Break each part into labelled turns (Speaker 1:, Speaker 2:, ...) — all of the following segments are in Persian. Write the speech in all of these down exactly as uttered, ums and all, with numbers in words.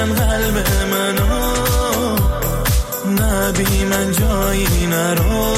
Speaker 1: بزن قلب منو، نبی من جایی نرو،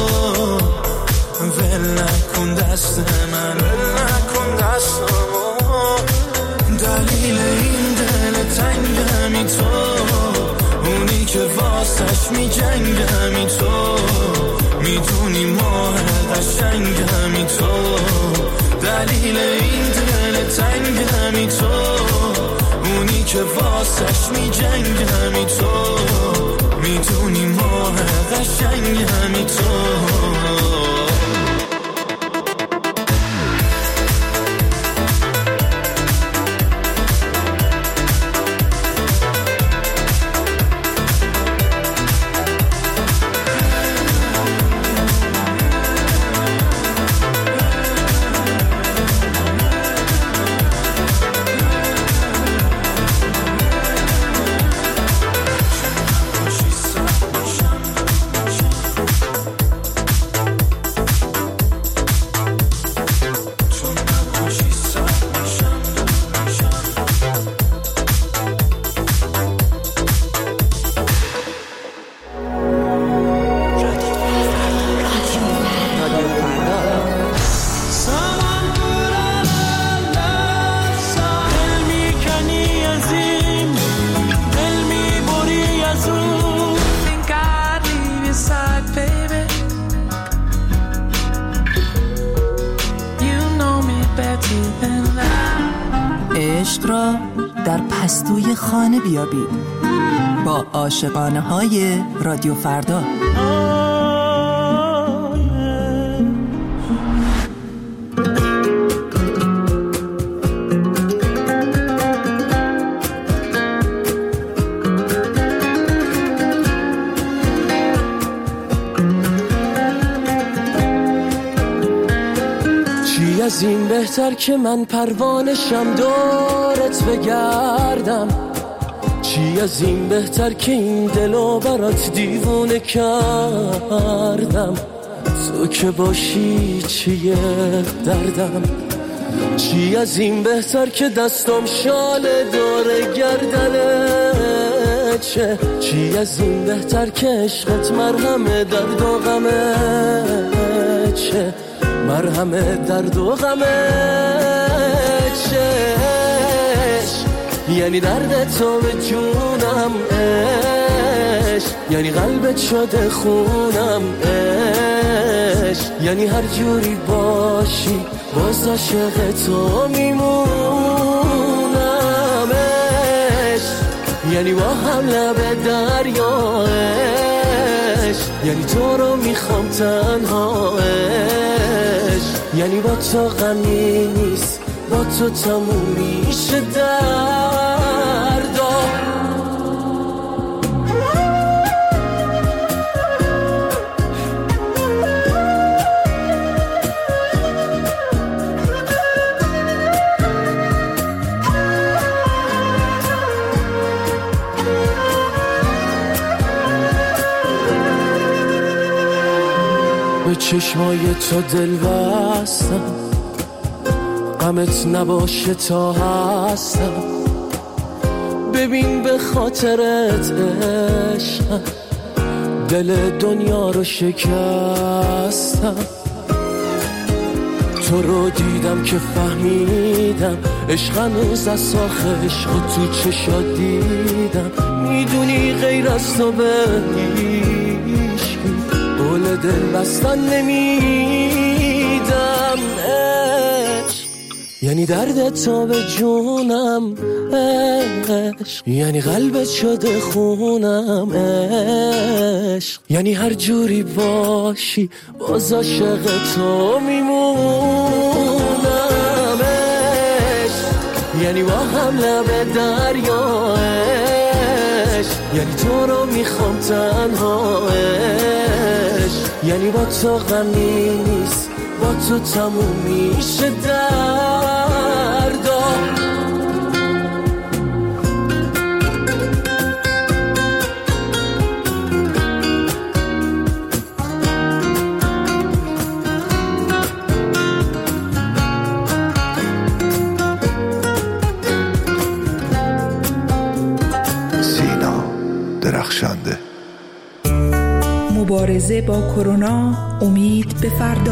Speaker 1: ول نکن دست من، ول نکن دستمو. دلیل این دل تنگمی تو، اونی که واسش می جنگمی تو، میدونی ماه قشنگمی تو. دلیل این دل تنگمی تو، اونی که واسش می جنگمی تو، میدونی ماه قشنگمی تو.
Speaker 2: عشق را در پستوی خانه بیابید با عاشقانه های رادیو فردا.
Speaker 3: چی از این بهتر که من پروانشم دورت بگردم، چی از این بهتر که این دلو برات دیوونه کردم، تو که باشی چیه دردم، چی از این بهتر که دستم شال دور گردنه چه، چی از این بهتر که عشقت مرهم درد و غمه چه، مرهم درد و غمه چه، یعنی درد تو به جونم عشق، یعنی قلبت شده خونم عشق، یعنی هر جوری باشی باز عاشق تو میمونم عشق، یعنی با هم لب دریا عشق، یعنی تو رو میخوام تنها عشق، یعنی با تو غمی نیست با تو تموم میشه دردا. به چشمای تو دل بستم، غمت نباشه تا هستم، ببین به خاطرت عشقم دل دنیا رو شکستم، تو رو دیدم که فهمیدم عشق هنوز از ساخ عشق تو چشات دیدم، میدونی غیر از تو به هیچ قول دل بستن نمیدم عشق، یعنی درد تو به جونم عشق، یعنی قلبت شده خونم عشق، یعنی هر جوری باشی باز عاشق تو میمونم عشق، یعنی با هم لب دریا عشق، یعنی تو رو میخوام تنها عشق، یعنی با تو غمی نیست با تو تموم میشه دردا.
Speaker 4: بخشنده.
Speaker 2: مبارزه با کرونا، امید به فردا.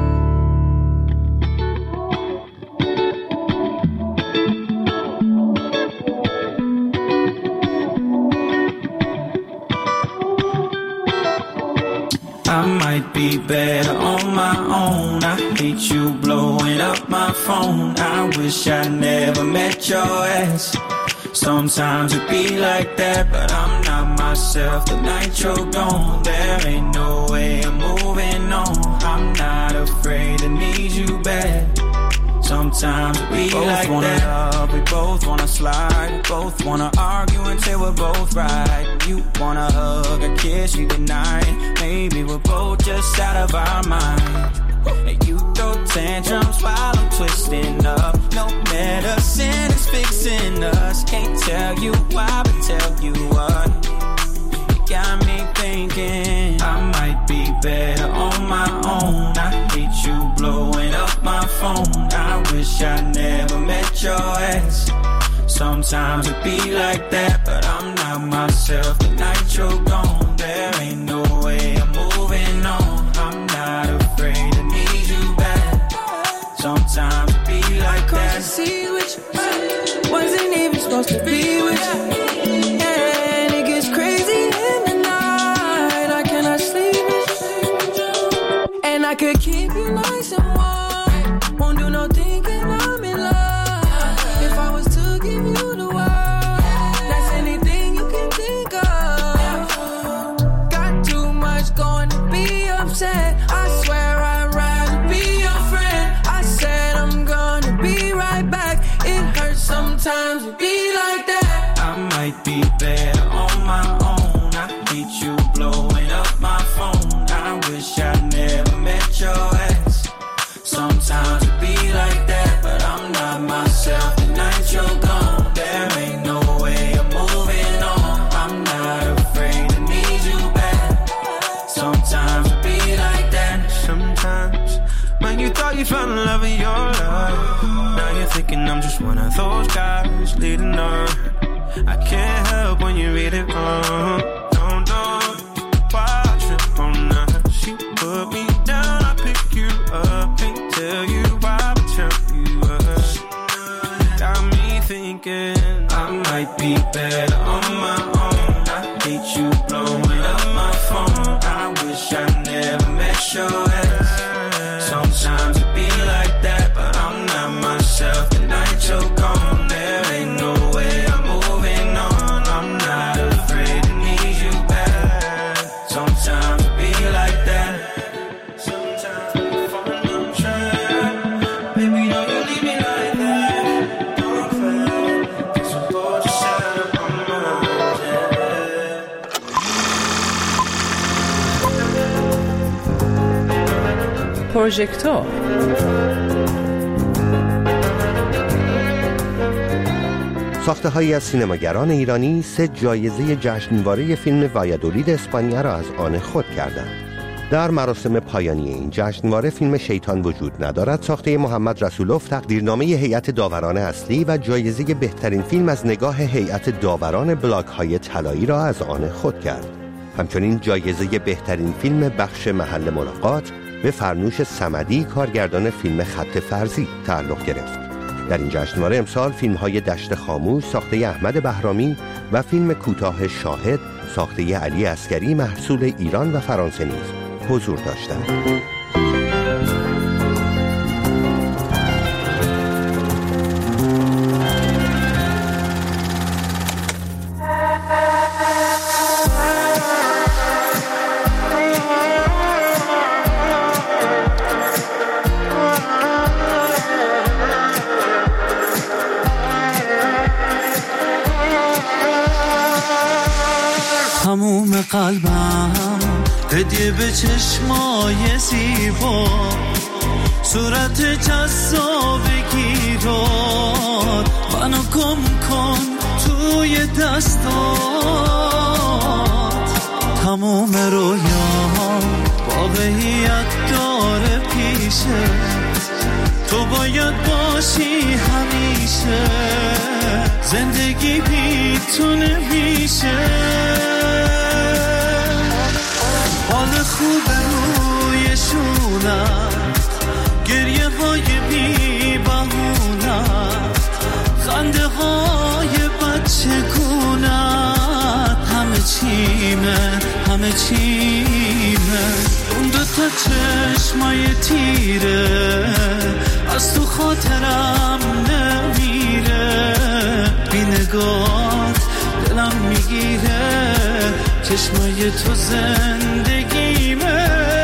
Speaker 1: I might be better on my own. I hate you blowing up my phone. I wish I never met your ass. Sometimes it be like that, but I'm not myself. The night you're gone, there ain't no way I'm moving on. I'm not afraid to need you back. Sometimes we both like wanna that. Love, we both wanna slide, we both wanna argue until we're both right. You wanna hug or kiss me goodnight. Maybe we're both just out of our mind. And you throw tantrums while I'm twisting up. No medicine is fixing us. Can't tell you why, but tell you what. You got me thinking I might be better on my own. I hate you blowing up my phone. I wish I never met your ass. Sometimes it be like that, but I'm not myself. The night you're gone, there ain't no way I'm moving on. I'm not afraid to need you back. Sometimes it be like that.
Speaker 5: See which wasn't even supposed to be with you. And it gets crazy in the night. I cannot sleep. And I could keep you nice and warm. Won't do no thinking I'm in love. If I was to give you the world, that's anything you can think of. Got too much going to be upset. I swear I'd rather be your friend. I said I'm gonna be right back. It hurts sometimes to be like that.
Speaker 1: I might be better on my own. I hate you blowing up my phone. I wish I never met your ass. Sometimes it be like that, but I'm not myself. The night you're gone, there ain't no way I'm moving on. I'm not afraid to need you back. Sometimes it be like that. Sometimes, man, you thought you found love in your life. Now you're thinking I'm just one of those guys leading on. I can't help when you read it wrong. Don't know why I trip on us. You put me down, I pick you up. Can't tell you why, but tell you up. Got me thinking I might be better on my own. I hate you blowing up my phone. I wish I never met your ass. Sometimes it be like that, but I'm not myself. The night you're gone, there ain't no way I'm moving on. I'm not afraid to need you back. Sometimes it be like that. Sometimes I fall on track. Baby, don't you leave me like that. Don't fail, 'cause I'm both just out of my mind, yeah.
Speaker 2: پروژکتور
Speaker 6: ساخته‌هایی از سینماگران ایرانی سه جایزه جشنواره فیلم وایادولید اسپانیا را از آن خود کردند. در مراسم پایانی این جشنواره فیلم شیطان وجود ندارد ساخته محمد رسولوف تقدیرنامه هیئت داوران اصلی و جایزه بهترین فیلم از نگاه هیئت داوران بلاک‌های طلایی را از آن خود کرد. همچنین جایزه بهترین فیلم بخش محل ملاقات به فرنوش صمدی کارگردان فیلم خط فرضی تعلق گرفت. در این جشنواره امسال فیلم‌های دشت خاموش ساخته احمد بهرامی و فیلم کوتاه شاهد ساخته علی عسگری محصول ایران و فرانسه نیز حضور داشتند.
Speaker 7: تموم قلبم هدیه به چشمای زیبا صورت جذابگی رو منو گم کن توی دستات تموم رویام واقعیت داره پیشه تو باید باشی همیشه زندگی بی تو نمیشه خوب رویشونم، گریه های بی بهونم، خنده های بچه گونم، همه چیمه همه چیمه. اون دو تا چشمای تیره از تو خاطرم نمیره، بی نگات دلم میگیره، چشمای تو زندگیمه.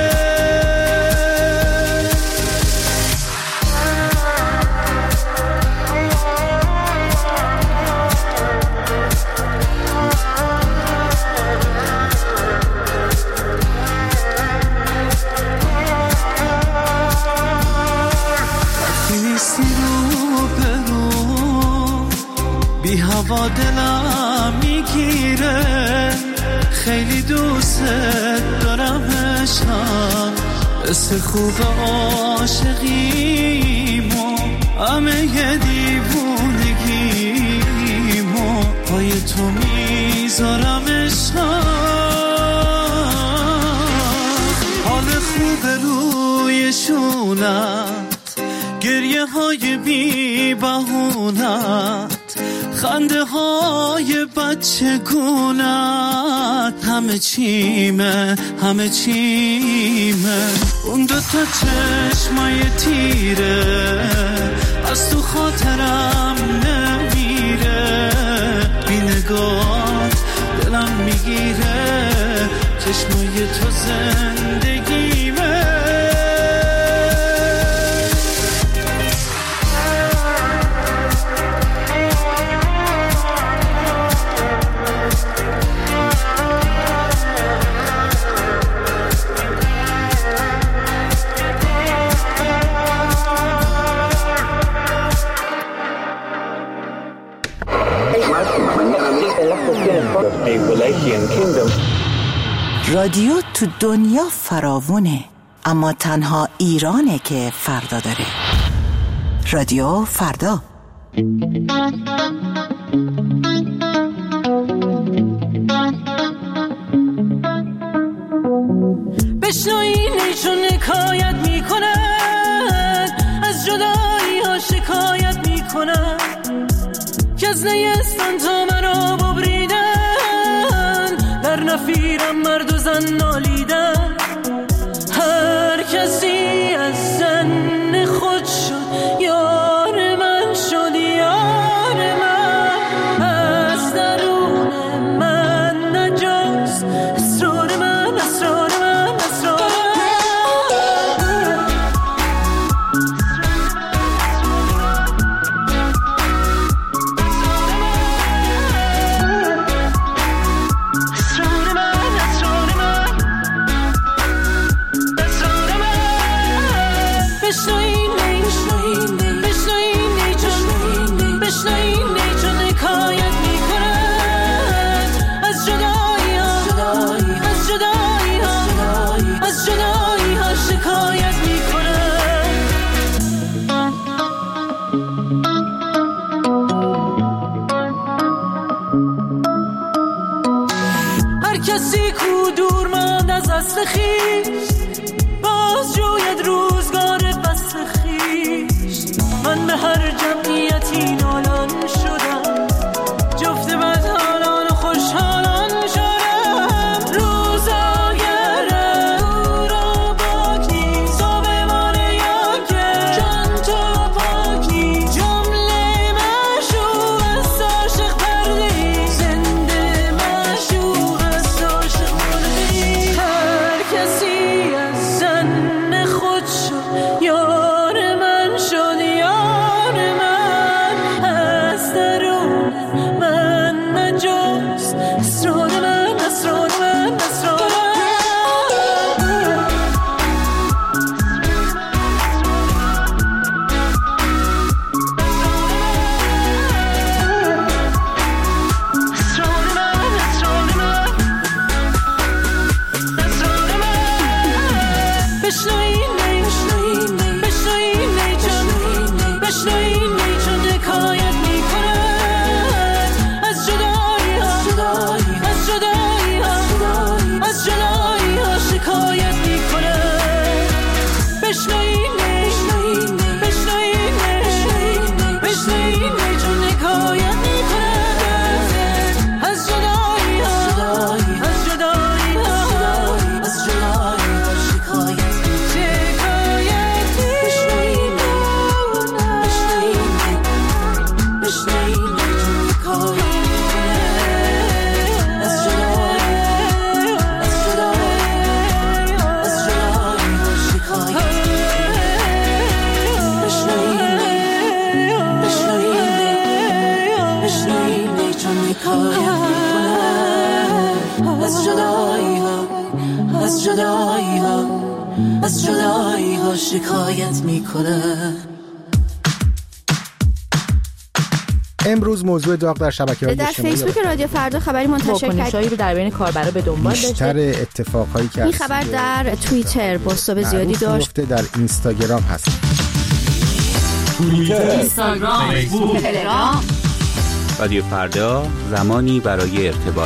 Speaker 7: بی هوا دلم میگیره، خیلی دوست دارم عشقم، مثل خوب عاشقیمو، همه یه دیوونگیمو پای تو میذارم عشقم. حال خوب رویشونت، گریه های بی بهونت، خنده های بچه گونت، همه چیمه همه چیمه. اون دو تا چشمای تیره از تو خاطرم نمیره، بی نگات دلم میگیره، چشمای تو زندگیمه.
Speaker 2: رادیو تو دنیا فراوونه، اما تنها ایرانه که فردا داره. رادیو فردا.
Speaker 3: بشنوینی چون حکایت میکنن، از جدایی ها شکایت میکنن، که از نیستان تا مرا ببریدن، در نفیرم مرد و زن نالیدن. هر کسی از زن خود شد یار من، شد یار من، از درون من نجاست اسرار من، اسرار من، اسرار کسی کو دور ماند از اصل خیش، باز جوید روزگار بس خیش. من به هر جمعیتی نالان شدم، جفت بدحالان و خوشحالان شدم. روزاگرم او را پاک نیست، آبمان یاکه جان تو پاک نیست. جمله مشوق است عاشق پرده‌ای، زنده مشوق است عاشق مرده ای. هر کسی
Speaker 2: از جدایی ها، از جدایی ها، از جدایی ها شکایت میکنه.
Speaker 4: امروز موضوع داغ در شبکه‌های اجتماعی
Speaker 8: در فیسبوک رادیو فردا خبری منتشر کرد. واکنش‌هایی رو در بین کاربرا به دنبال داشته.
Speaker 4: بیشتر اتفاقایی که
Speaker 8: این خبر در توییتر پست‌های زیادی داشت.
Speaker 4: در اینستاگرام هست.
Speaker 9: توییتر، اینستاگرام، فیسبوک، تلگرام. رادیو فردا، زمانی برای ارتباط.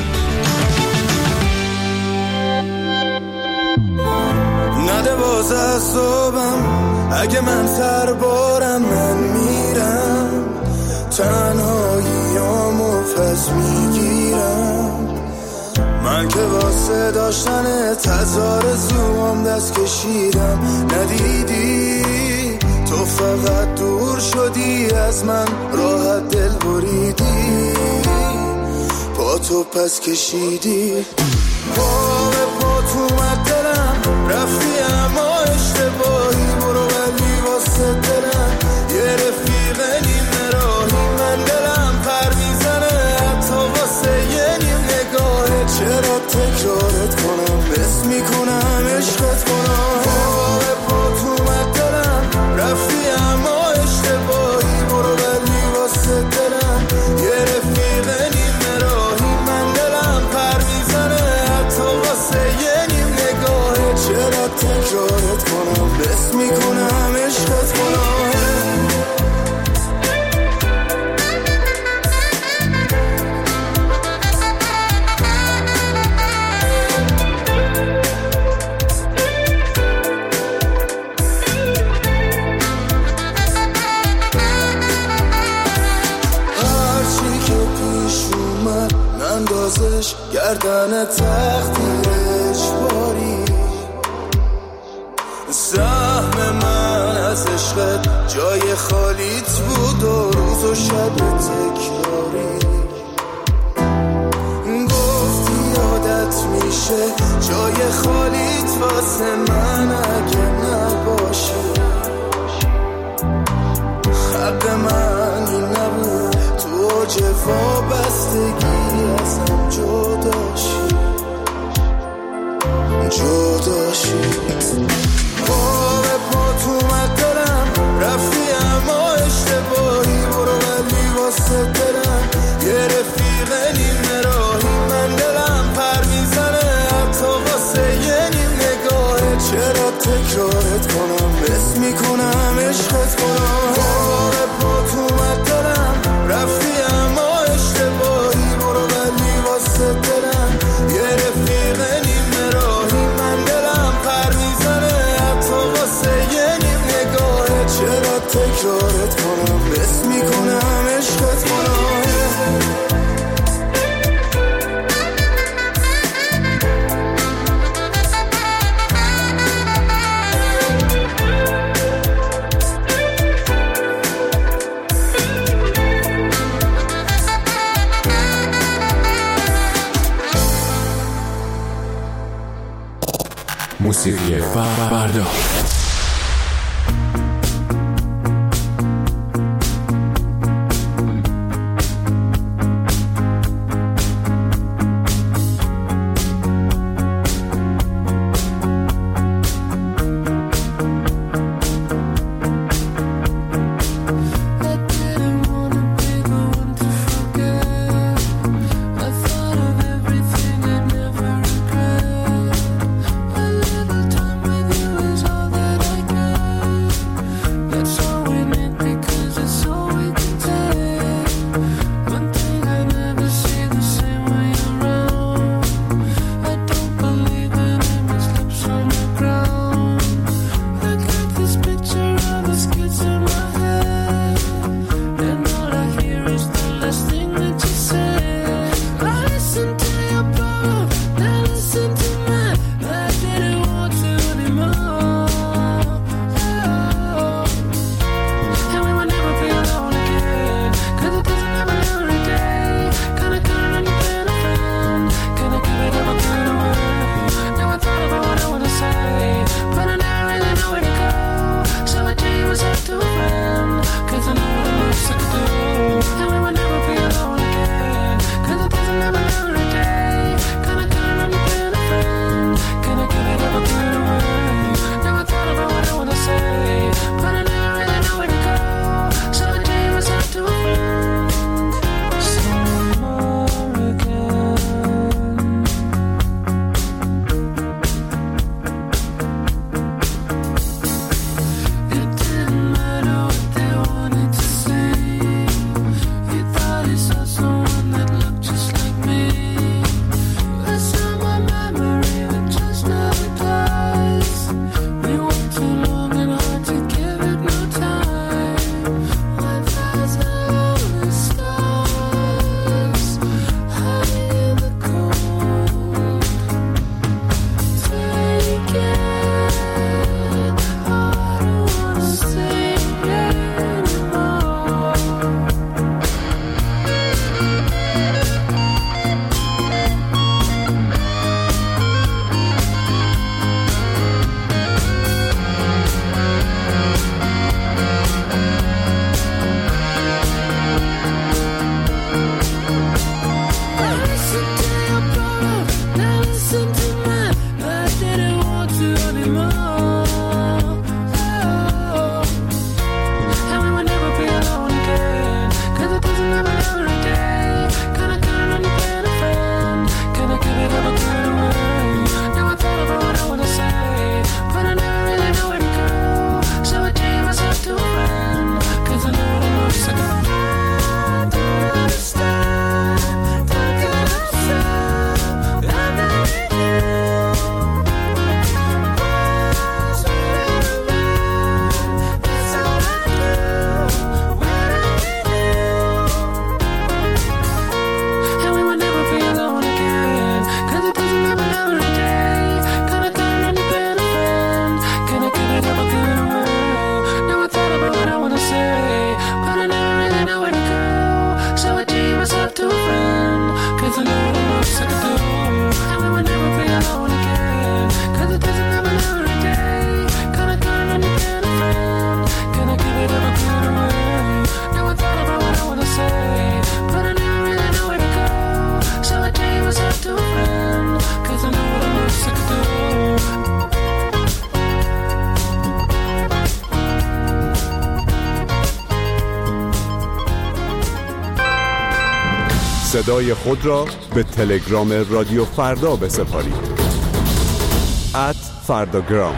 Speaker 10: نده باز از صبحم اگه من سر بارم من میرم، تنهاییامو پس میگیرم. من که واسه داشتن تزار زوام دست کشیدم، ندیدی تو فقط دور شدی از من، راحت دل بریدی، با تو پس کشیدی. پا به پا تو اومد دلم، رفتی اما اشتباهی، برو ولی واسه دلم یه رفیق نیمه راهی. من دلم پر میزنه حتی واسه یه نیم نگاهه، چرا تکرارت کنم، بس میکنم عشقت کنم. پا به پا تو اومد دلم، رفتی اما اشتباهی، برو ولی واسه دلم یه رفیق نیمه راهی. من دلم پر میزنه حتی واسه یه نیم نگاهه، چرا تکرارت کنم، بس میکنم عشقت کنم. گردن تقدیرش باری، سهم من از عشقت جای خالیت بود و روز و شب تکراری. گفتی عادت میشه جای خالیت واسه من اگه نباشه، حق من این نبود تو اوج وابستگی ازم جداشی، جداشی. پا به پا تو اومد دلم، رفتی اما اشتباهی، برو ولی واسه دلم یه رفیق نیمه راهی. من دلم پر میزنه حتی واسه یه نیم نگاهه، چرا تکرارت کنم، بس میکنم عشقت کنم. پا به پا تو اومد دلم، رفتی اما اشتباهی، برو ولی واسه دلم یه رفیق نیمه راهی. من دلم پر میزنه حتی واسه یه نیم نگاهه، چرا تکرارت کنم، بس میکنم عشقت کنم.
Speaker 11: موسیقی فردا.
Speaker 12: All that
Speaker 5: most I could do. And we would never be alone again. Cause it doesn't happen every day. Can I count on you, can I friend? Can I give it up a good away? Now I thought about what I wanna say, but I never really know where to go. So I tell you what's up to a friend, cause I know what the most I could do.
Speaker 11: صدای خود را به تلگرام رادیو فردا بسپارید. ات فرداگرام.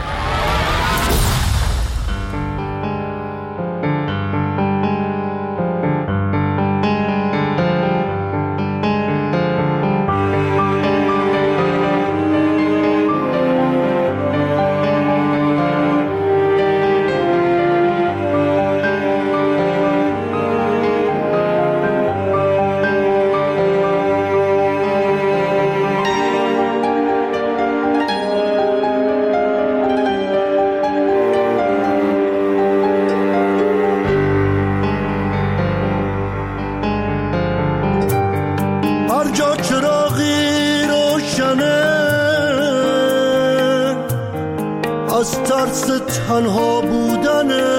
Speaker 12: تنها بودنه،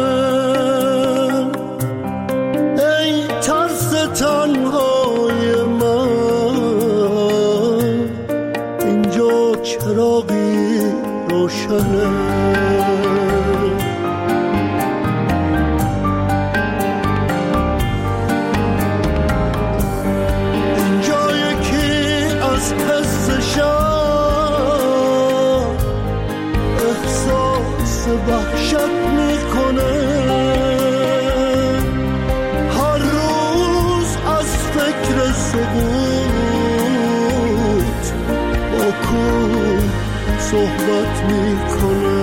Speaker 12: ای ترس تنهای من، اینجا چراغی روشنه. اینجا یکی از حس وحشت میکنه، هر روز از فکر سقوط با کون صحبت میکنه.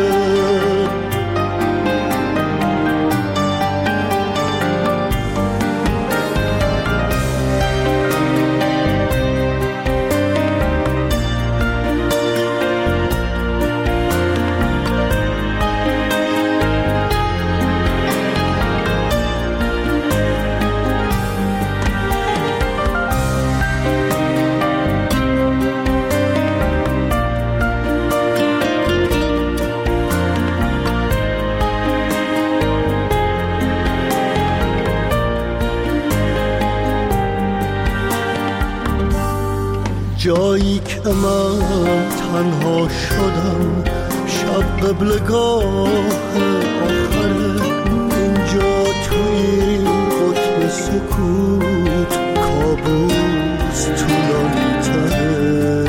Speaker 12: جایی که من تنها شدم، شب قبلگاه آخره، اینجا توی قطب سکوت کابوس طولانی تره.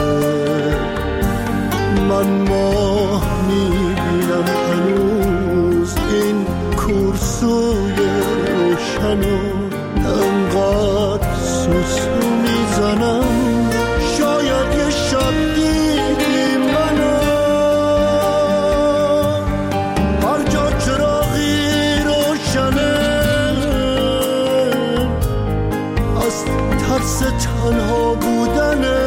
Speaker 12: من ماه میبینم هنوز این کورسوی روشنو، انقدر سوسو میزنم شاید یه شب دیدی منو. هر جا چراغی روشنه، از ترس تنها بودنه،